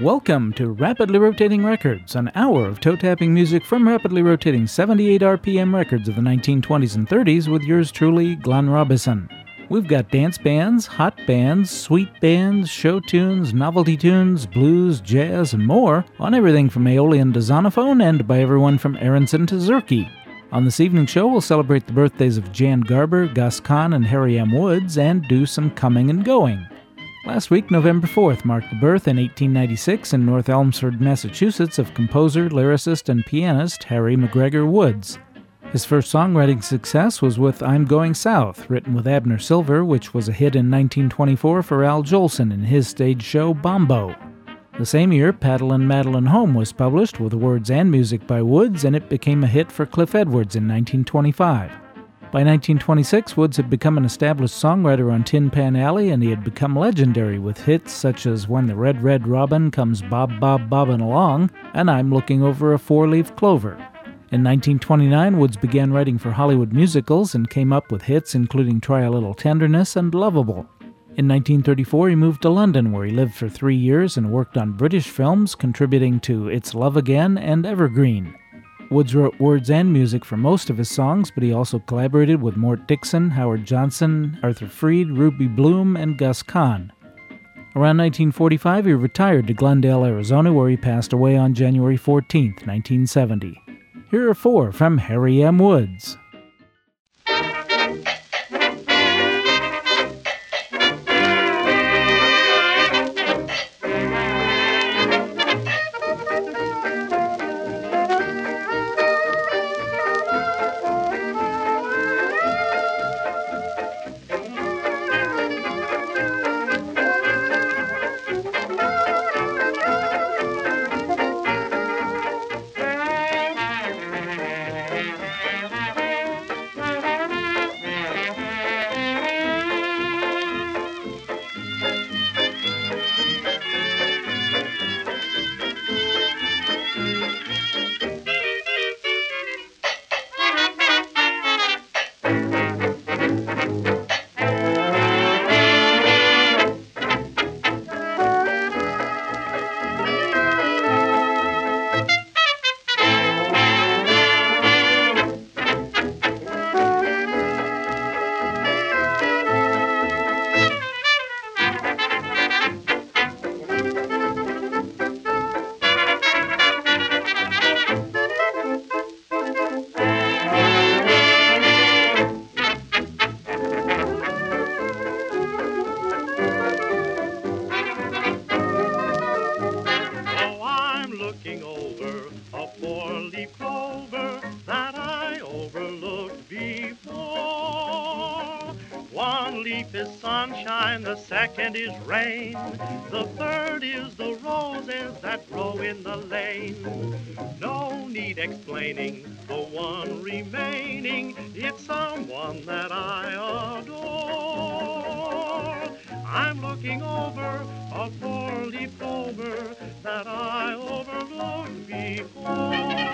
Welcome to Rapidly Rotating Records, an hour of toe-tapping music from rapidly rotating 78 RPM records of the 1920s and 30s with yours truly, Glenn Robison. We've got dance bands, hot bands, sweet bands, show tunes, novelty tunes, blues, jazz, and more on everything from Aeolian to Zonophone and by everyone from Aronson to Zurke. On this evening's show, we'll celebrate the birthdays of Jan Garber, Gus Kahn, and Harry M. Woods, and do some coming and going. Last week, November 4th, marked the birth in 1896 in North Elmsford, Massachusetts, of composer, lyricist, and pianist Harry McGregor Woods. His first songwriting success was with I'm Going South, written with Abner Silver, which was a hit in 1924 for Al Jolson in his stage show Bombo. The same year, Paddlin' Madeline Home was published with words and music by Woods, and it became a hit for Cliff Edwards in 1925. By 1926, Woods had become an established songwriter on Tin Pan Alley, and he had become legendary with hits such as When the Red Red Robin Comes Bob Bob Bobbin' Along and I'm Looking Over a Four-Leaf Clover. In 1929, Woods began writing for Hollywood musicals and came up with hits including Try a Little Tenderness and Lovable. In 1934, he moved to London, where he lived for 3 years and worked on British films, contributing to It's Love Again and Evergreen. Woods wrote words and music for most of his songs, but he also collaborated with Mort Dixon, Howard Johnson, Arthur Freed, Ruby Bloom, and Gus Kahn. Around 1945, he retired to Glendale, Arizona, where he passed away on January 14, 1970. Here are four from Harry M. Woods. Second is rain, the third is the roses that grow in the lane. No need explaining, the one remaining, it's someone that I adore. I'm looking over a four-leaf clover that I overlooked before.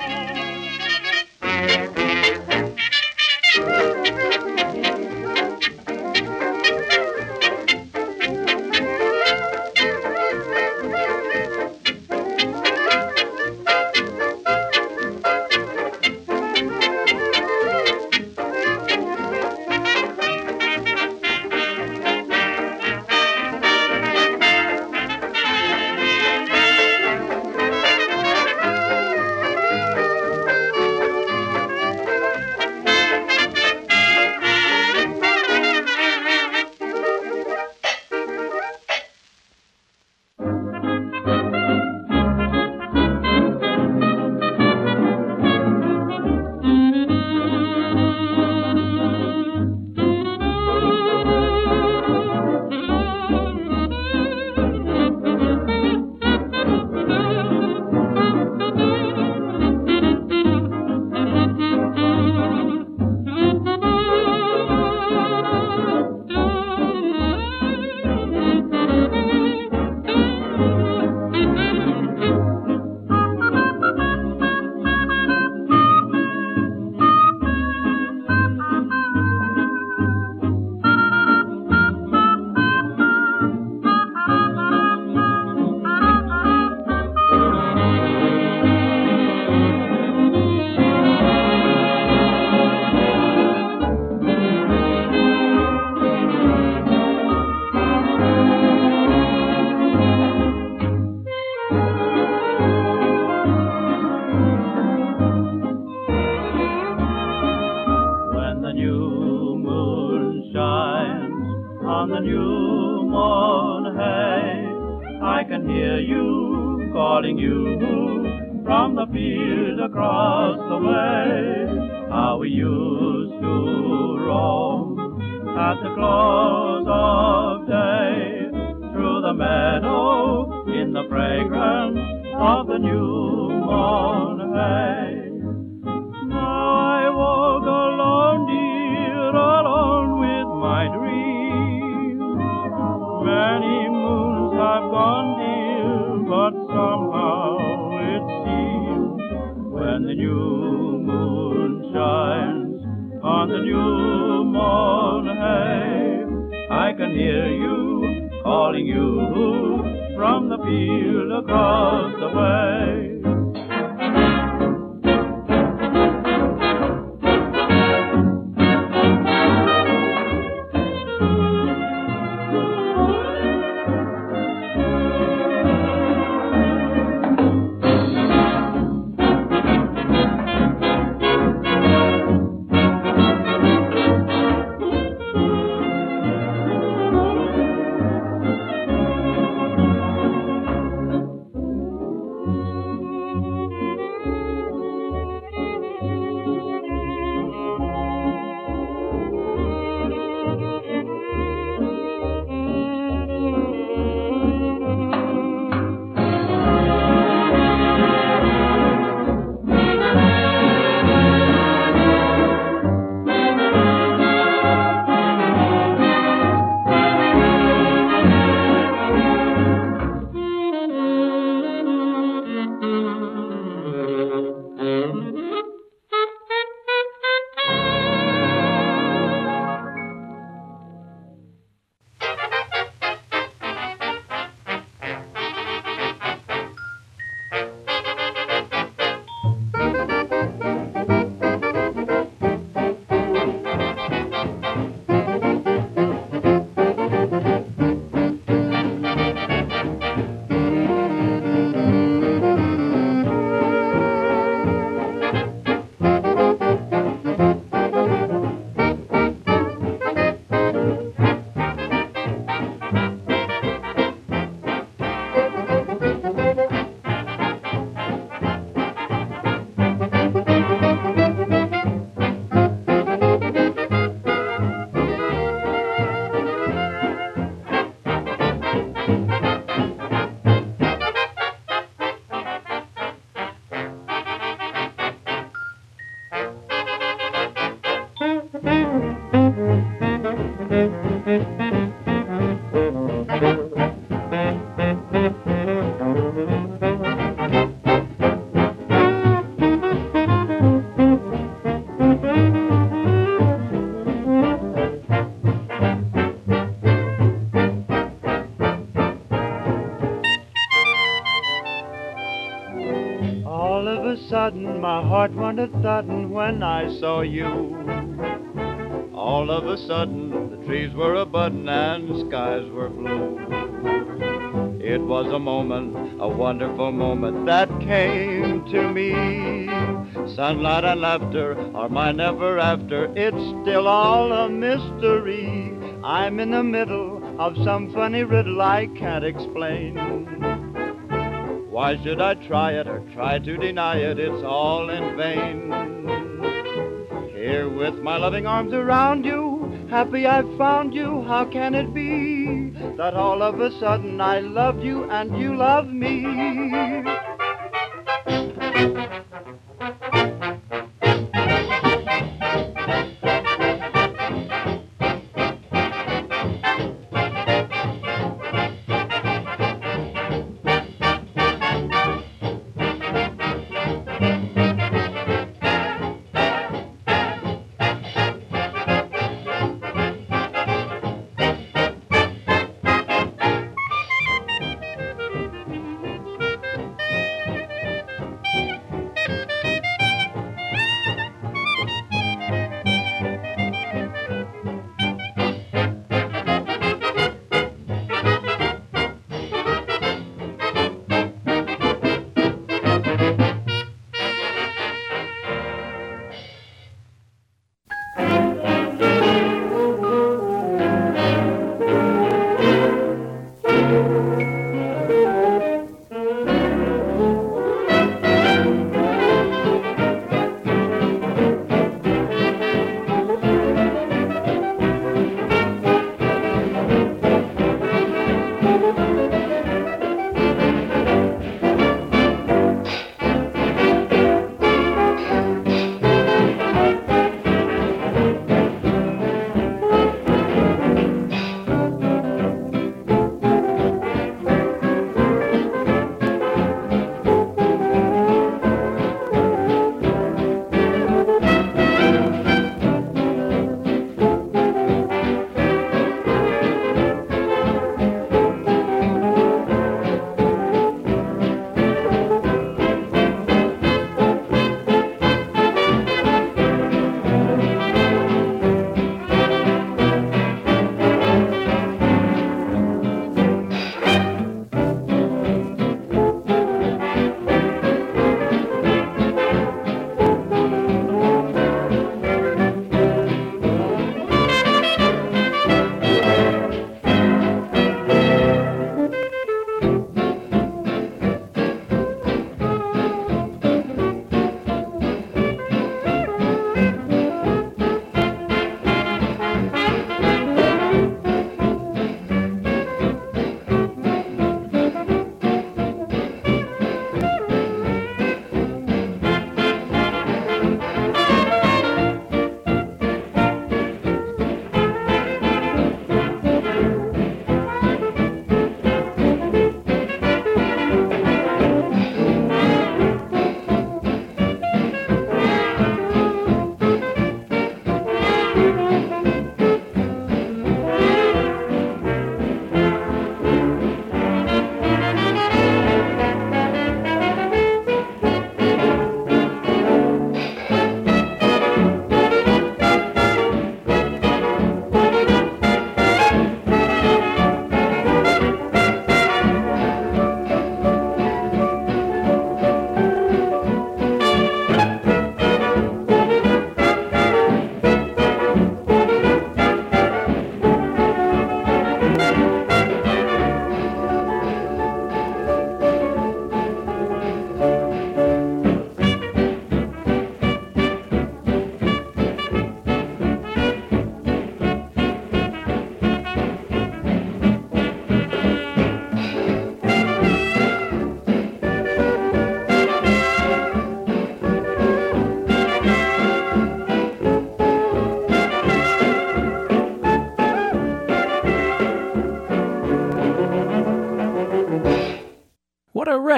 new moon, hey, I can hear you calling you from the field across the way. How we used to roam at the close of day, through the meadow in the fragrance of the new mown hay. Now I walk alone, dear, alone with my dreams. Many moons have gone, dear, but somehow it seems when the new moon shines on the new mown hay, I can hear you calling you from the field across the way. All of a sudden, my heart went a-thuddin' when I saw you. All of a sudden, the trees were a-buddin' and the skies were blue. It was a moment, a wonderful moment that came to me. Sunlight and laughter are mine ever after. It's still all a mystery. I'm in the middle of some funny riddle I can't explain. Why should I try it or try to deny it? It's all in vain. Here with my loving arms around you, happy I've found you. How can it be that all of a sudden I love you and you love me?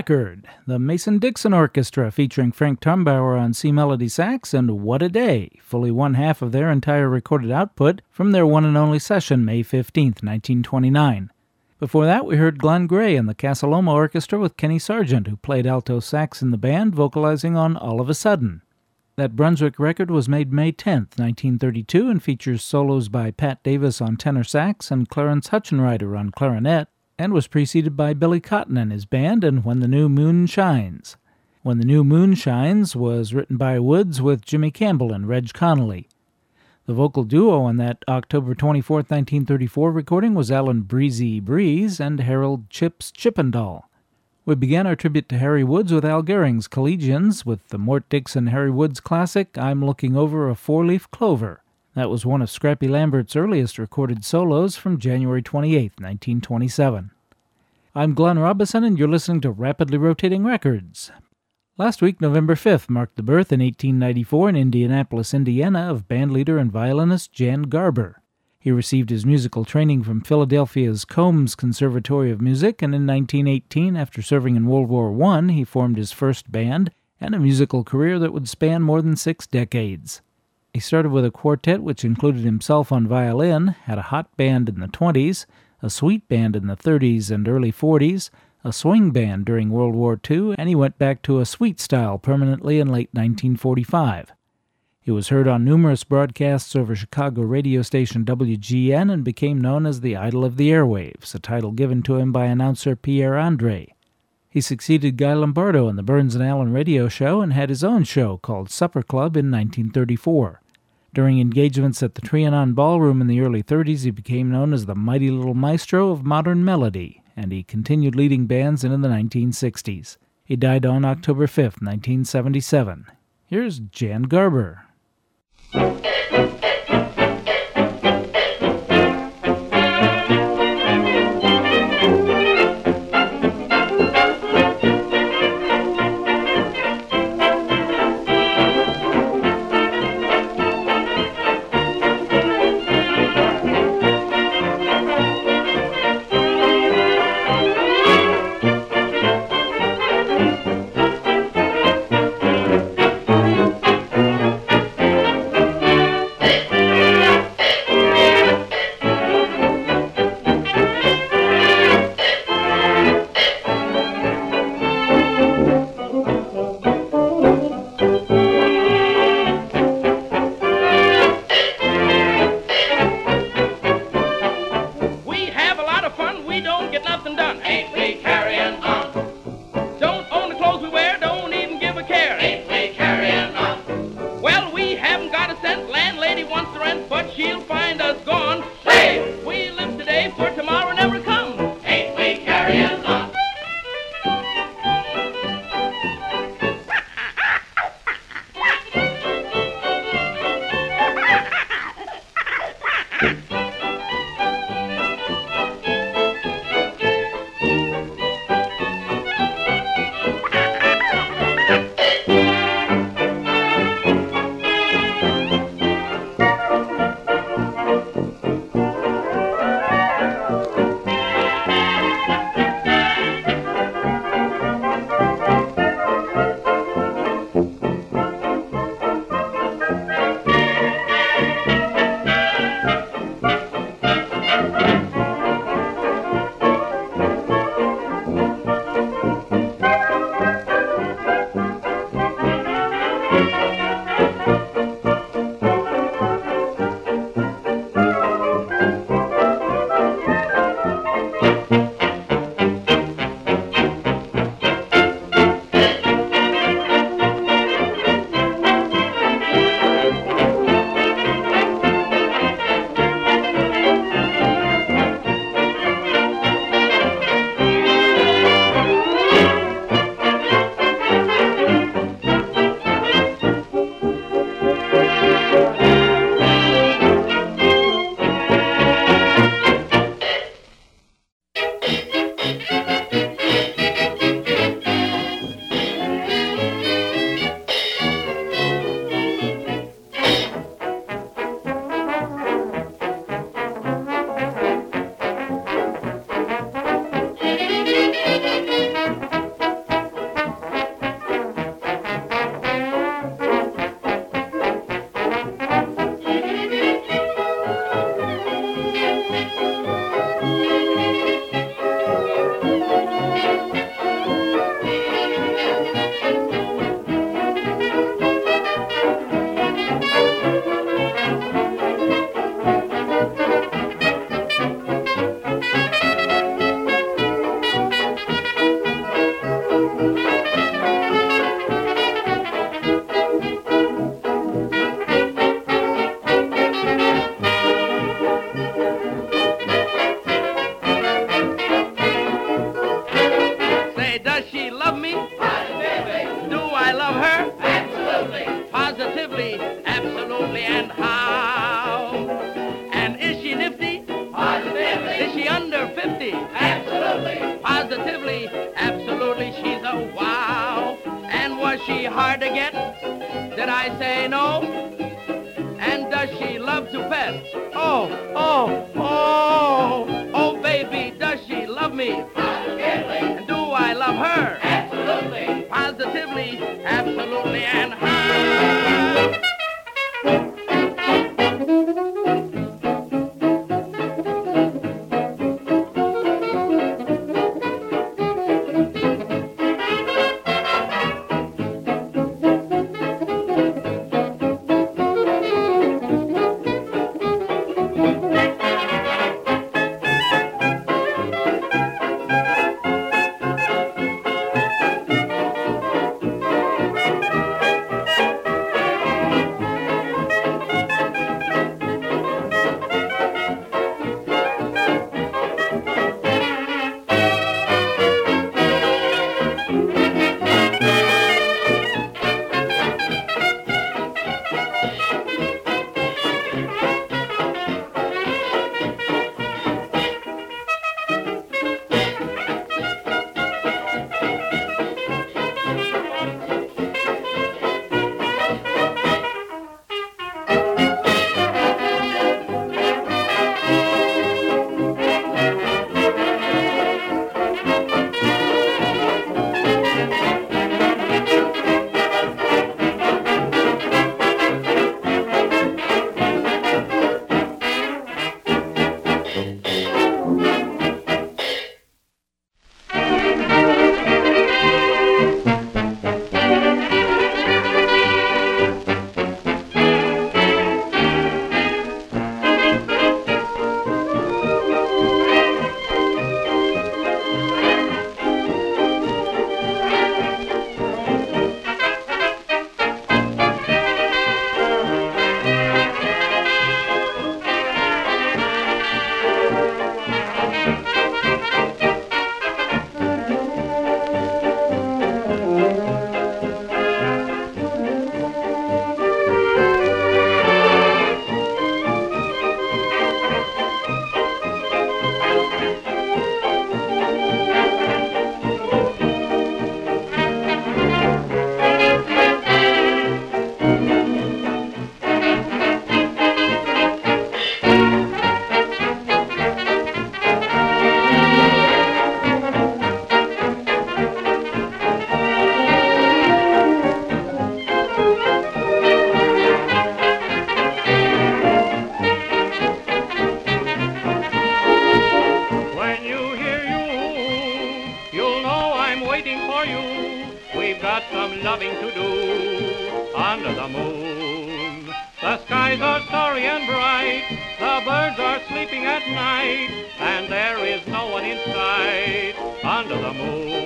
record, the Mason-Dixon Orchestra featuring Frank Trumbauer on C-Melody sax and What a Day, fully one half of their entire recorded output from their one and only session May 15, 1929. Before that, we heard Glenn Gray and the Casa Loma Orchestra with Kenny Sargent, who played alto sax in the band, vocalizing on All of a Sudden. That Brunswick record was made May 10, 1932, and features solos by Pat Davis on tenor sax and Clarence Hutchenrider on clarinet, and was preceded by Billy Cotton and his band and When the New Moon Shines. When the New Moon Shines was written by Woods with Jimmy Campbell and Reg Connolly. The vocal duo on that October 24, 1934 recording was Alan Breezy Breeze and Harold Chips Chippendall. We began our tribute to Harry Woods with Al Gehring's Collegians with the Mort Dixon Harry Woods classic, I'm Looking Over a Four-Leaf Clover. That was one of Scrappy Lambert's earliest recorded solos from January 28, 1927. I'm Glenn Robison, and you're listening to Rapidly Rotating Records. Last week, November 5th, marked the birth in 1894 in Indianapolis, Indiana, of bandleader and violinist Jan Garber. He received his musical training from Philadelphia's Combs Conservatory of Music, and in 1918, after serving in World War I, he formed his first band and a musical career that would span more than 6 decades. He started with a quartet which included himself on violin, had a hot band in the 20s, a sweet band in the 30s and early 40s, a swing band during World War II, and he went back to a suite style permanently in late 1945. He was heard on numerous broadcasts over Chicago radio station WGN and became known as the Idol of the Airwaves, a title given to him by announcer Pierre Andre. He succeeded Guy Lombardo on the Burns and Allen radio show and had his own show called Supper Club in 1934. During engagements at the Trianon Ballroom in the early 30s, he became known as the Mighty Little Maestro of modern melody, and he continued leading bands into the 1960s. He died on October 5, 1977. Here's Jan Garber. positively, absolutely, and how? And is she nifty? Positively. Is she under 50? Absolutely. Positively, absolutely, she's a wow. And was she hard to get? Did I say no? And does she love to pet? Oh, baby, does she love me? Positively. And do I love her? Absolutely. Positively, absolutely, and how? loving to do under the moon. The skies are starry and bright, the birds are sleeping at night, and there is no one in sight under the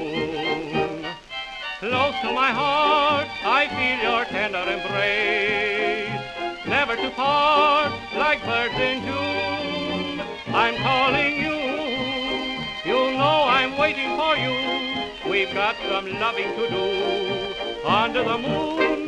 moon. Close to my heart, I feel your tender embrace, never to part like birds in June. I'm calling you, you know I'm waiting for you. We've got some loving to do under the moon.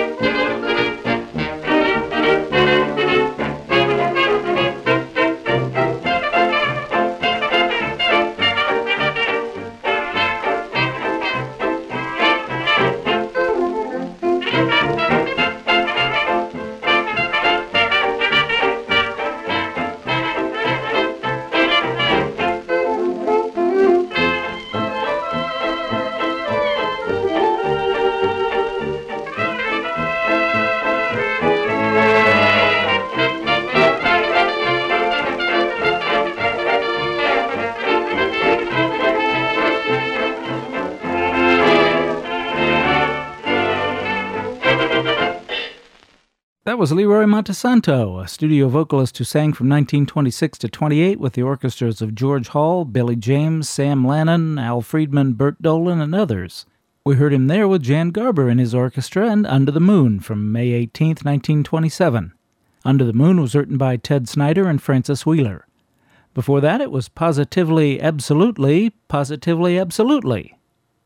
That was Leroy Montesanto, a studio vocalist who sang from 1926 to 28 with the orchestras of George Hall, Billy James, Sam Lannon, Al Friedman, Bert Dolan, and others. We heard him there with Jan Garber in his orchestra and Under the Moon from May 18, 1927. Under the Moon was written by Ted Snyder and Francis Wheeler. Before that, it was Positively, Absolutely, Positively, Absolutely.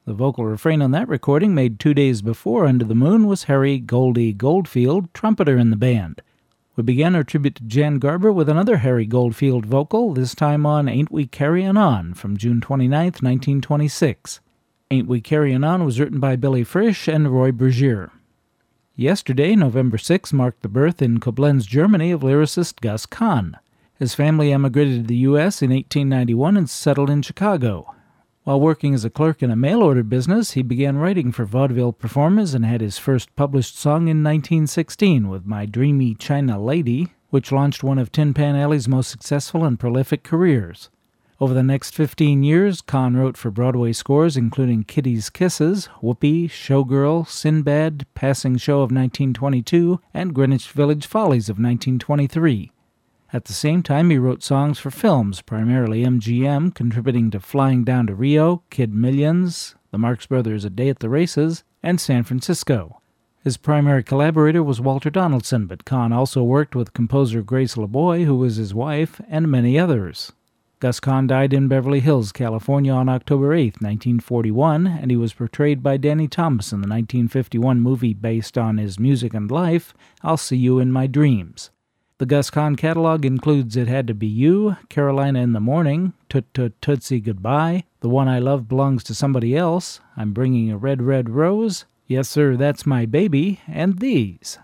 The vocal refrain on that recording, made 2 days before Under the Moon, was Harry Goldie Goldfield, trumpeter in the band. We began our tribute to Jan Garber with another Harry Goldfield vocal, this time on Ain't We Carryin' On from June 29, 1926. Ain't We Carryin' On was written by Billy Frisch and Roy Bergier. Yesterday, November 6, marked the birth in Koblenz, Germany, of lyricist Gus Kahn. His family emigrated to the U.S. in 1891 and settled in Chicago. While working as a clerk in a mail-order business, he began writing for vaudeville performers and had his first published song in 1916 with My Dreamy China Lady, which launched one of Tin Pan Alley's most successful and prolific careers. Over the next 15 years, Kahn wrote for Broadway scores including Kitty's Kisses, Whoopee, Showgirl, Sinbad, Passing Show of 1922, and Greenwich Village Follies of 1923. At the same time, he wrote songs for films, primarily MGM, contributing to Flying Down to Rio, Kid Millions, The Marx Brothers' A Day at the Races, and San Francisco. His primary collaborator was Walter Donaldson, but Kahn also worked with composer Grace LeBoy, who was his wife, and many others. Gus Kahn died in Beverly Hills, California on October 8, 1941, and he was portrayed by Danny Thomas in the 1951 movie based on his music and life, I'll See You in My Dreams. The Gus Kahn catalog includes It Had to Be You, Carolina in the Morning, Toot Toot Tootsie Goodbye, The One I Love Belongs to Somebody Else, I'm Bringing a Red, Red Rose, Yes Sir, That's My Baby, and these.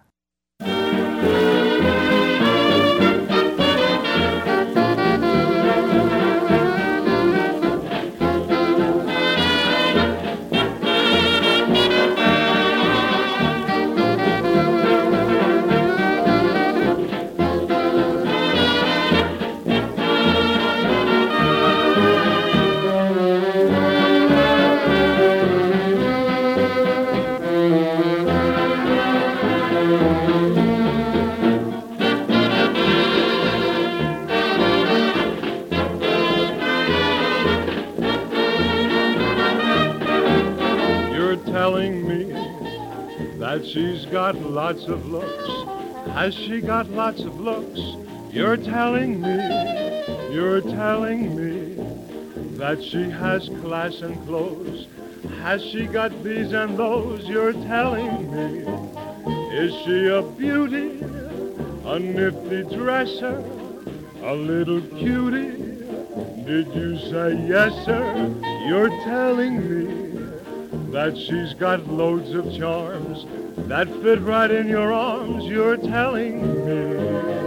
She's got lots of looks. Has she got lots of looks? You're telling me that she has class and clothes. Has she got these and those? You're telling me. Is she a beauty, a nifty dresser, a little cutie? Did you say yes, sir? You're telling me that she's got loads of charms that fit right in your arms. You're telling me.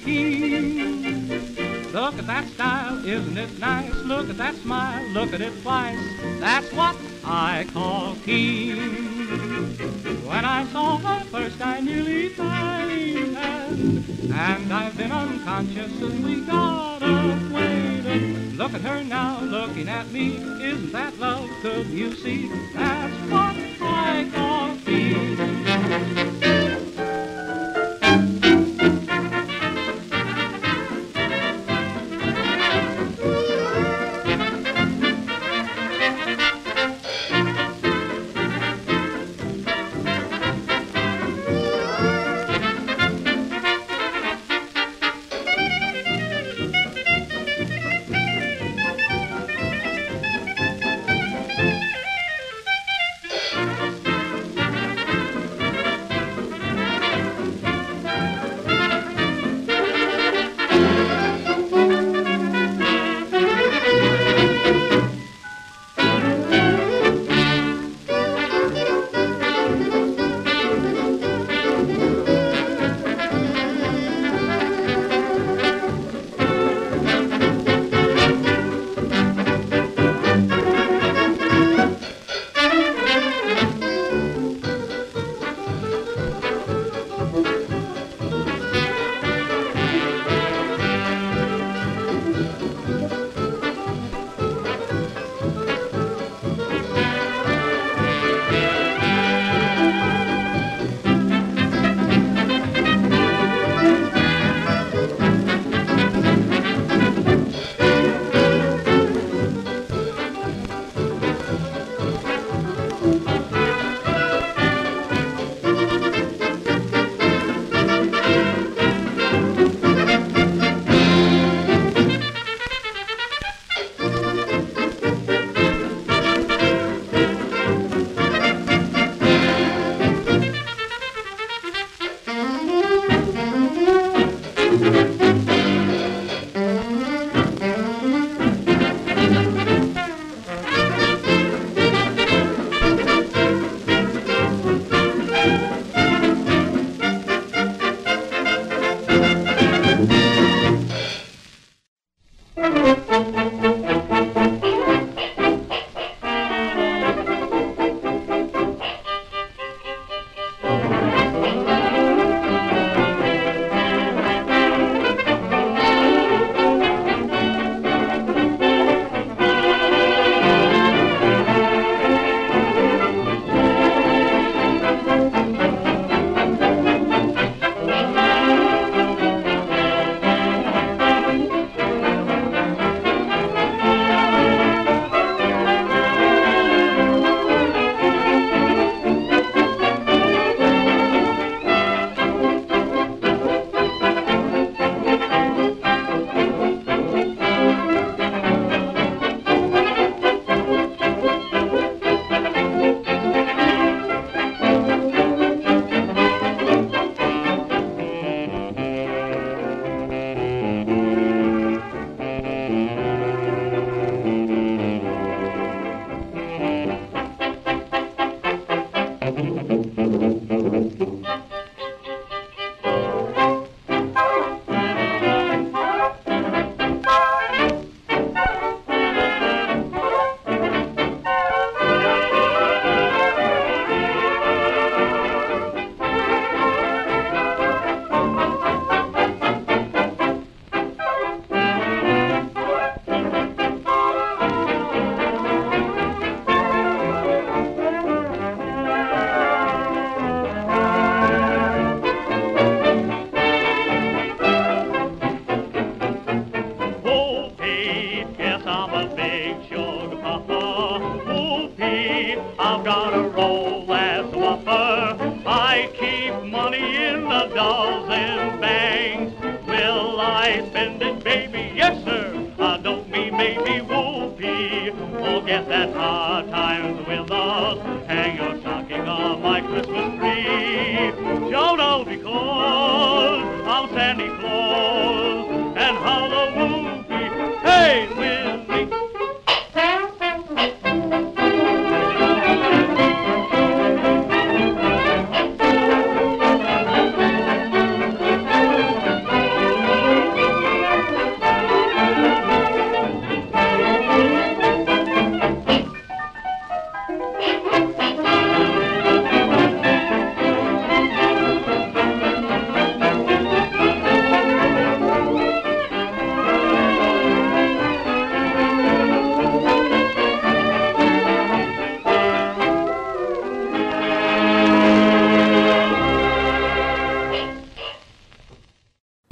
keen. Look at that style, isn't it nice? Look at that smile, look at it twice. That's what I call keen. When I saw her first, I nearly fainted, and I've been unconscious since we got acquainted. Look at her now, looking at me. Isn't that love? Could you see? That's what I call keen.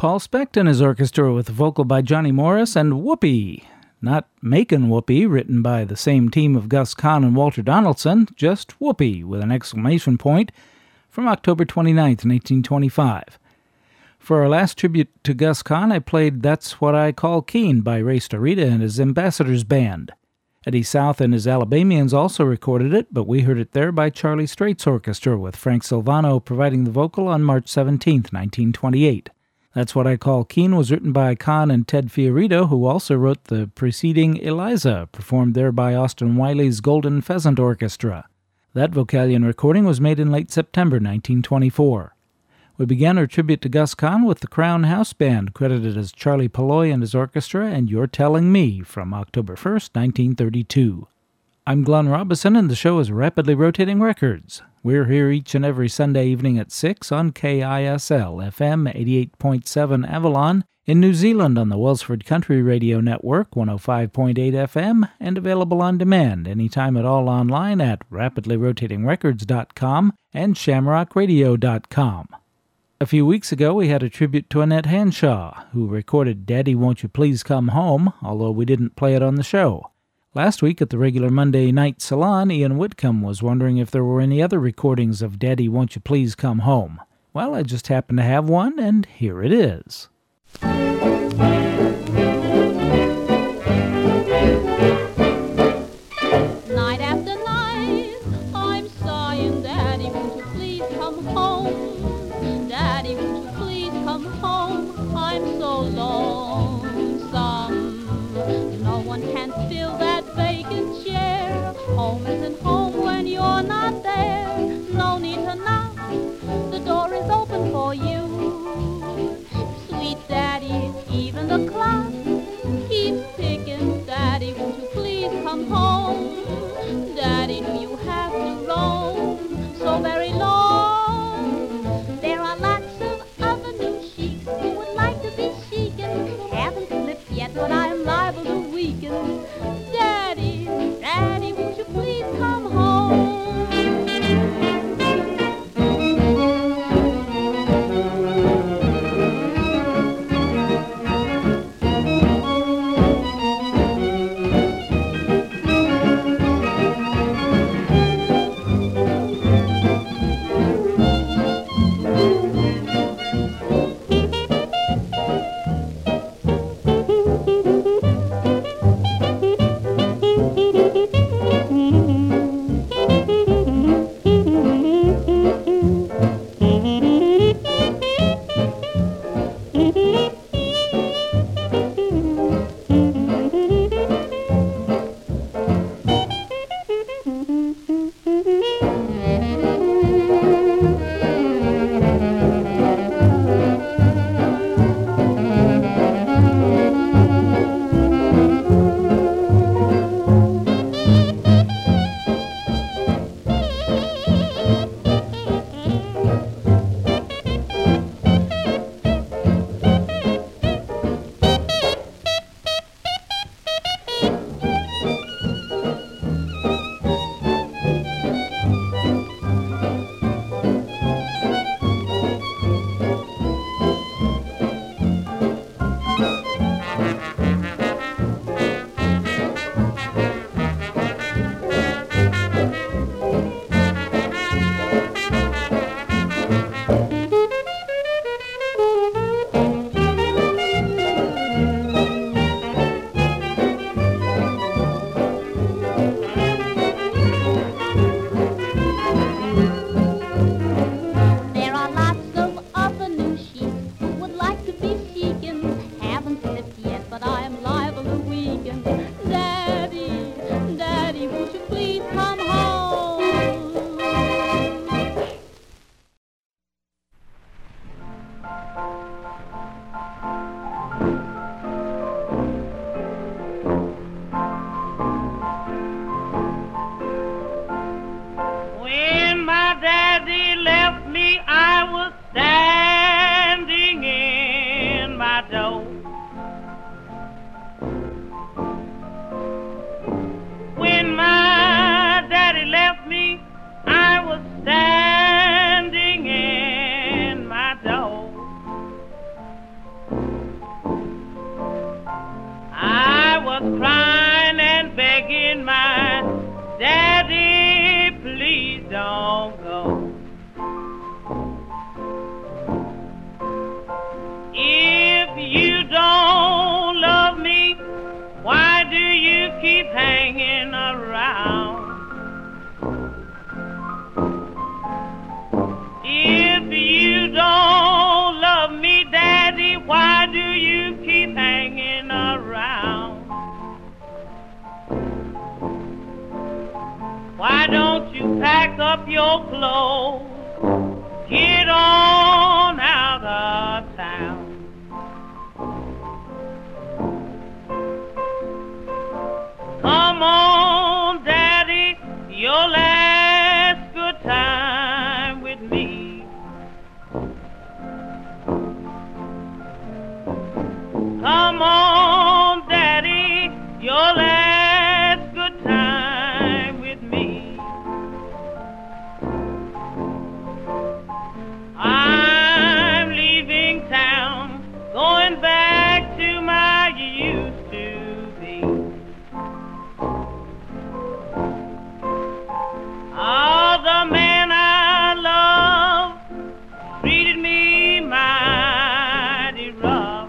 Paul Specht and his orchestra with a vocal by Johnny Morris and Whoopee. Not Makin' Whoopee, written by the same team of Gus Kahn and Walter Donaldson, just Whoopee with an exclamation point, from October 29, 1925. For our last tribute to Gus Kahn, I played That's What I Call Keen by Ray Starita and his Ambassadors Band. Eddie South and his Alabamians also recorded it, but we heard it there by Charlie Strait's orchestra with Frank Silvano providing the vocal on March 17, 1928. That's What I Call Keen was written by Kahn and Ted Fiorito, who also wrote the preceding Eliza, performed there by Austin Wiley's Golden Pheasant Orchestra. That Vocalion recording was made in late September 1924. We began our tribute to Gus Kahn with the Crown House Band, credited as Charlie Palloy and his orchestra, and You're Telling Me, from October 1st, 1932. I'm Glenn Robison, and the show is Rapidly Rotating Records. We're here each and every Sunday evening at 6 on KISL FM 88.7 Avalon, in New Zealand on the Welsford Country Radio Network 105.8 FM, and available on demand anytime at all online at rapidlyrotatingrecords.com and shamrockradio.com. A few weeks ago, we had a tribute to Annette Hanshaw, who recorded Daddy Won't You Please Come Home, although we didn't play it on the show. Last week at the regular Monday night salon, Ian Whitcomb was wondering if there were any other recordings of Daddy Won't You Please Come Home. Well, I just happened to have one, and here it is. Night after night, I'm sighing, Daddy, won't you please come home? Daddy, won't you please come home? I'm so lonesome. No one can fill that vacant chair. Home isn't home when you're not there. No need to knock, the door is open for you. Sweet Daddy, even the clock keeps ticking. Daddy, won't you please come home? Daddy, do you have to roam so very long? There are lots of other new sheiks who would like to be chic and haven't slipped yet, but I'm liable to weaken. Daddy, Daddy, won't you please come home? was crying and begging my daddy, please don't go. If you don't love me, why do you keep hanging around? If you don't love me, Daddy, why do you keep hanging around? Why don't you pack up your clothes, get on out of town? Come on, Daddy, your last good time with me. Come on, Daddy, your last good time with me. I'm leaving town, going back to my used to be. Oh, the man I love treated me mighty rough.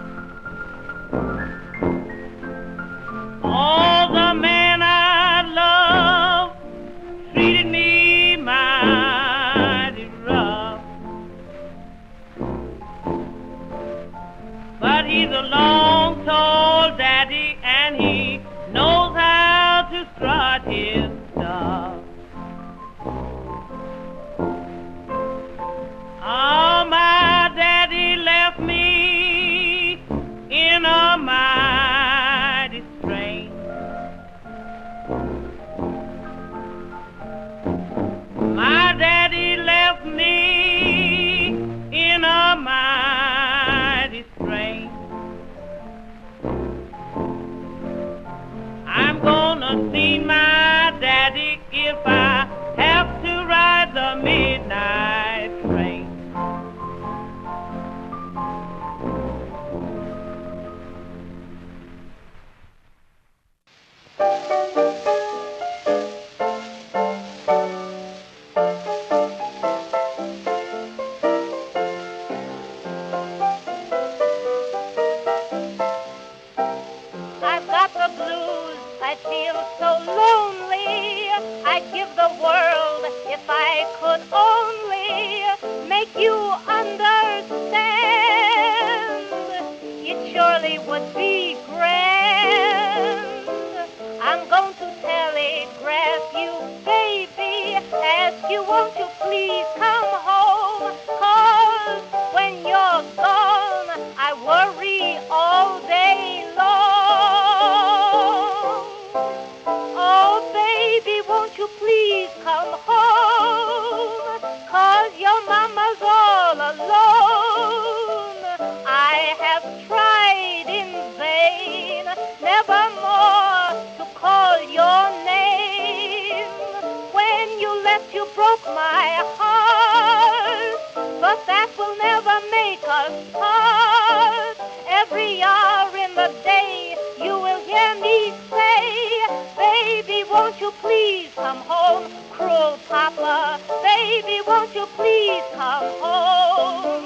Oh, the man I love treated me mighty rough. But he's a long, tall daddy, and he knows how to strut his stuff. Oh, my daddy left me in a mighty strain. My daddy left me in a mighty strain. I'm gonna see my daddy if I have to ride the midnight train. I've got the blues, I feel so lonely. I'd give the world if I could only make you understand. It surely would be grand. I'm going to telegraph you, baby, ask you, won't you please come home? 'Cause when you're gone, I worry all day long. Oh, baby, won't you please come home? 'Cause your mama's all alone. I have tried in vain, never more to call your name. When you left, you broke my heart, but that will never make us part. Every hour in the day, you will hear me say, baby, won't you please come home? Cruel Papa, baby, won't you please come home?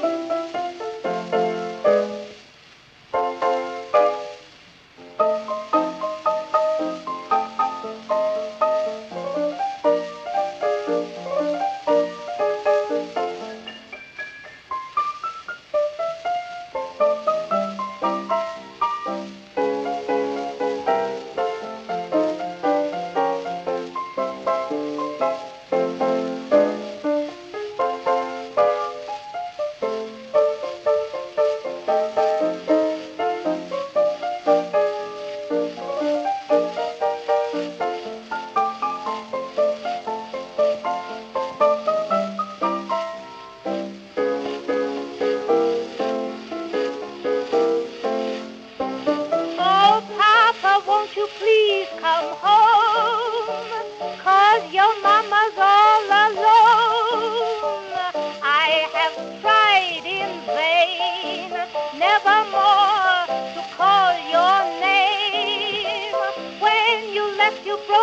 nevermore to call your name.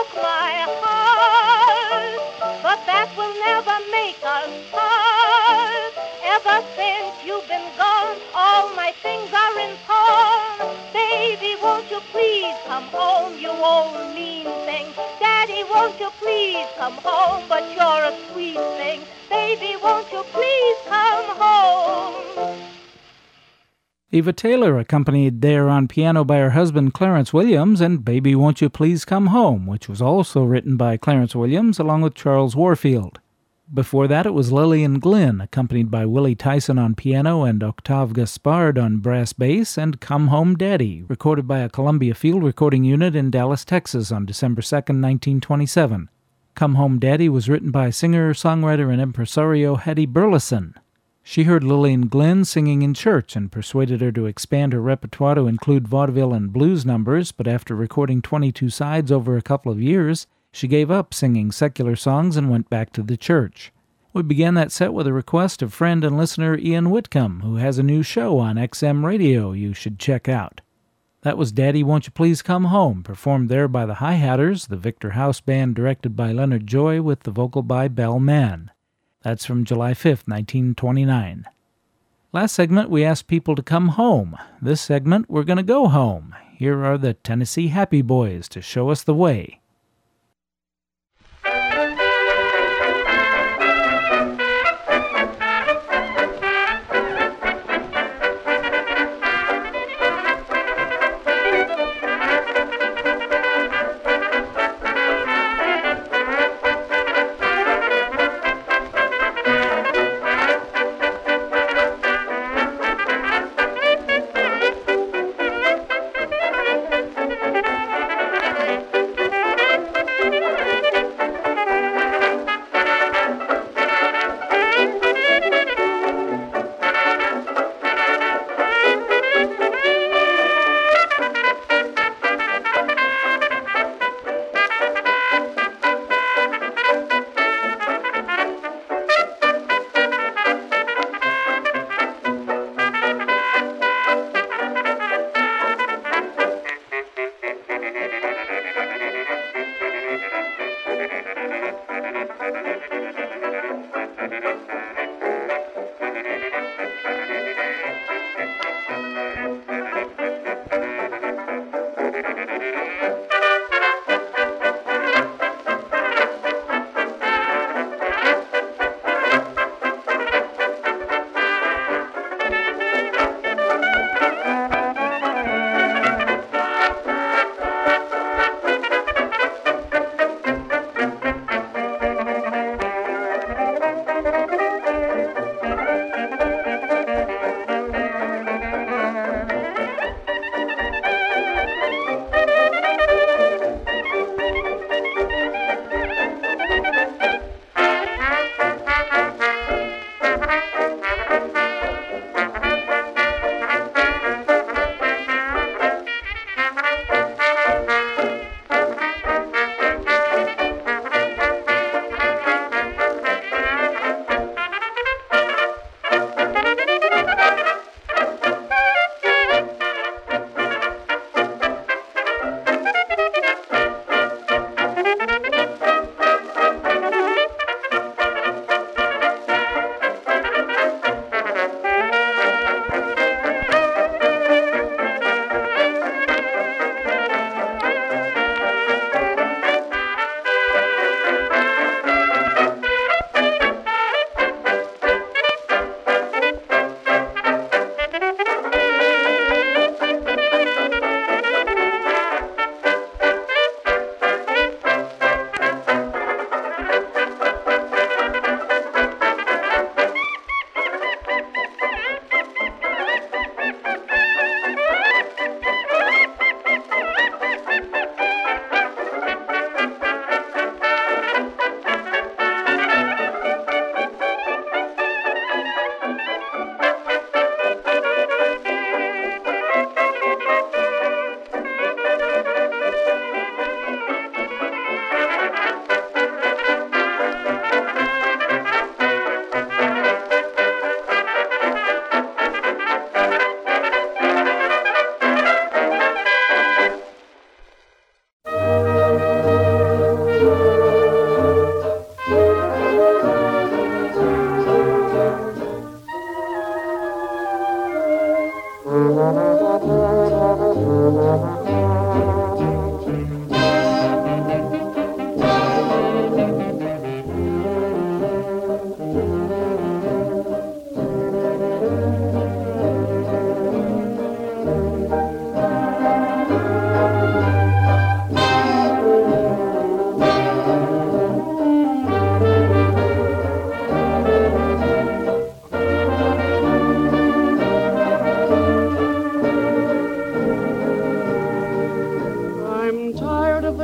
broke my heart, but that will never make us part. Ever since you've been gone, all my things are in pawn. Baby, won't you please come home, you old mean thing. Daddy, won't you please come home, but you're a sweet thing. Baby, won't you please come home? Eva Taylor, accompanied there on piano by her husband Clarence Williams, and Baby Won't You Please Come Home, which was also written by Clarence Williams along with Charles Warfield. Before that, it was Lillian Glynn, accompanied by Willie Tyson on piano and Octave Gaspard on brass bass, and Come Home Daddy, recorded by a Columbia Field Recording Unit in Dallas, Texas on December 2, 1927. Come Home Daddy was written by singer, songwriter, and impresario Hattie Burleson. She heard Lillian Glynn singing in church and persuaded her to expand her repertoire to include vaudeville and blues numbers, but after recording 22 sides over a couple of years, she gave up singing secular songs and went back to the church. We began that set with a request of friend and listener Ian Whitcomb, who has a new show on XM Radio you should check out. That was Daddy Won't You Please Come Home, performed there by the Hi-Hatters, the Victor House Band directed by Leonard Joy with the vocal by Bell Mann. That's from July 5, 1929. Last segment, we asked people to come home. This segment, we're going to go home. Here are the Tennessee Happy Boys to show us the way.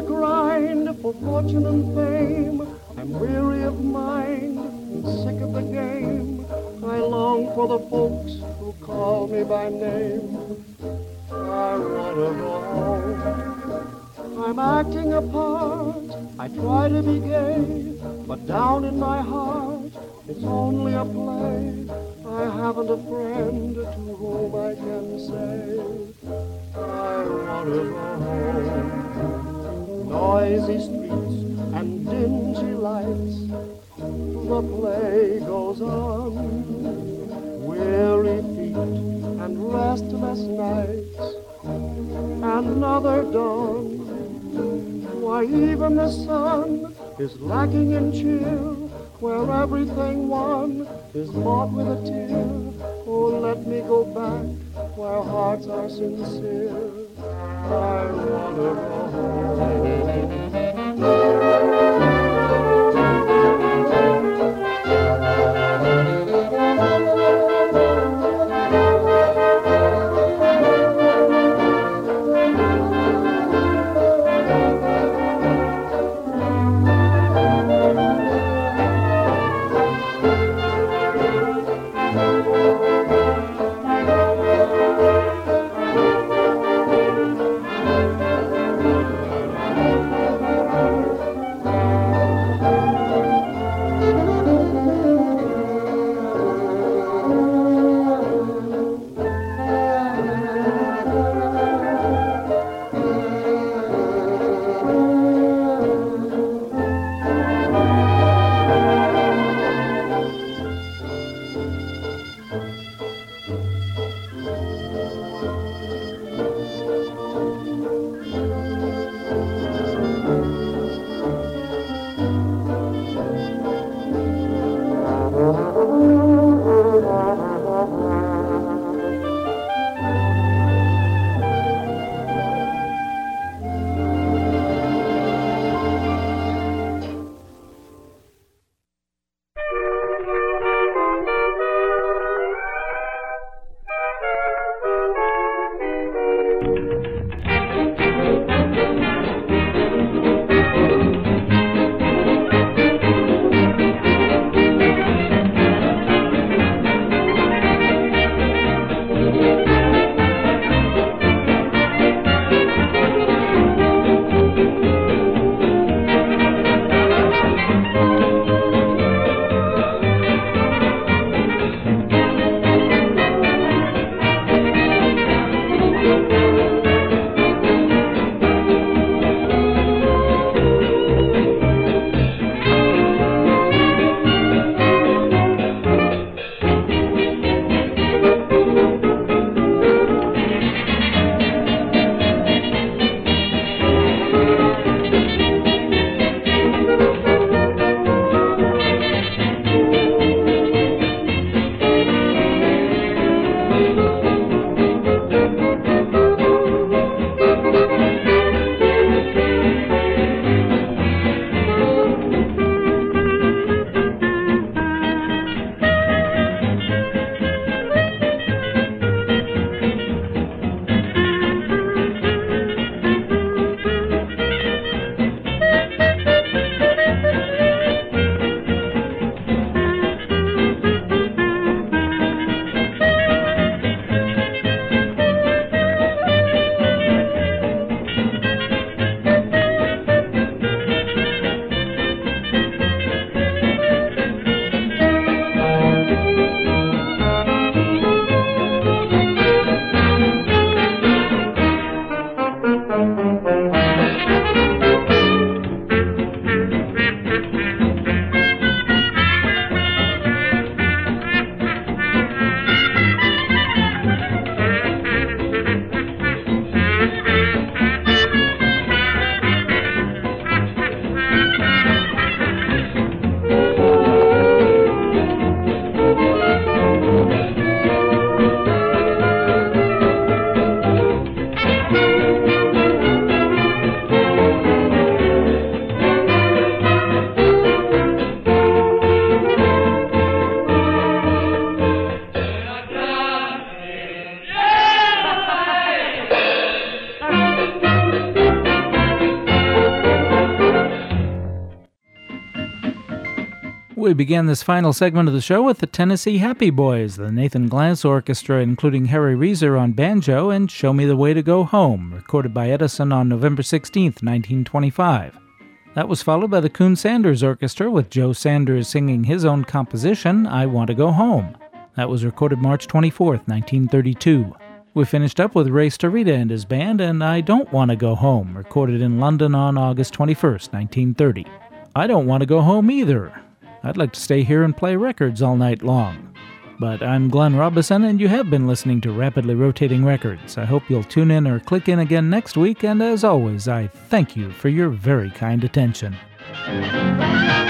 grind for fortune and fame. I'm weary of mind and sick of the game. I long for the folks who call me by name. I wanna go home. I'm acting a part. I try to be gay, but down in my heart, it's only a play. I haven't a friend to whom I can say, I wanna go home. Noisy streets and dingy lights, the play goes on. Weary feet and restless nights, another dawn. Why, even the sun is lacking in cheer, where everything won is bought with a tear. Oh, let me go back where hearts are sincere. I wanna go home. We began this final segment of the show with the Tennessee Happy Boys, the Nathan Glass Orchestra, including Harry Reeser on banjo, and Show Me the Way to Go Home, recorded by Edison on November 16, 1925. That was followed by the Coon Sanders Orchestra, with Joe Sanders singing his own composition, I Want to Go Home. That was recorded March 24, 1932. We finished up with Ray Starita and his band, and I Don't Want to Go Home, recorded in London on August 21, 1930. I don't want to go home either. I'd like to stay here and play records all night long. But I'm Glenn Robison, and you have been listening to Rapidly Rotating Records. I hope you'll tune in or click in again next week, and as always, I thank you for your very kind attention.